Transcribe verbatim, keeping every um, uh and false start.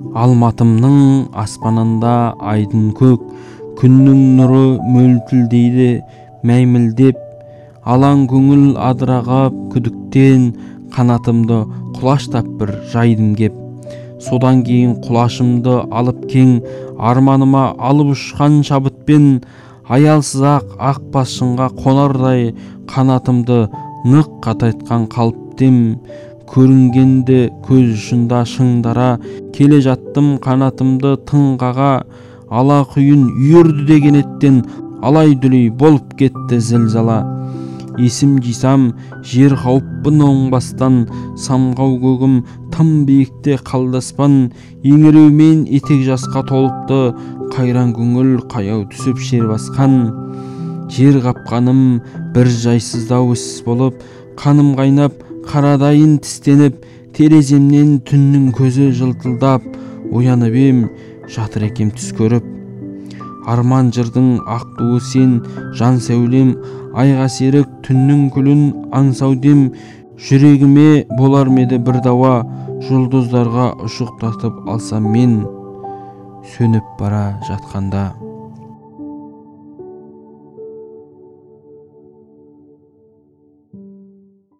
Алматымның аспанында айдын көк, күннің нұры мөлтілдейді мәймілдеп, алаң көңіл адырағап күдіктен қанатымды құлаштап бір жайдым кеп. Содан кейін құлашымды алып кең арманыма алып ұшқан шабытпен, аялсыз-ақ ақ басшынға қонардай қанатымды нық қатайтқан қалыптем. Көрінгенді көз ұшында шыңдара келе жаттым қанатымды тыңғаға, ала құйын үйірді деген еттен алай-дүлей болып кетті зілзала. Есім жисам жер қауіппін оңбастан, самғау көгім тым биікте қалдаспан, еңіреумен етек жасқа толыпты қайран көңіл қаяу түсіп шер басқан. Жер қапқаным бір жайсыздау іс болып, қаным қайнап қарадайын тістеніп, тереземнен түннің көзі жылтылдап, оянып ем жатыр екем түс көріп. Арман жырдың ақ туы сен жан сәулем, айға серік түннің күлін аңсаудем. Жүрегіме болар меді бір дауа, жұлдыздарға ұшықтатып алсам мен сөніп бара жатқанда.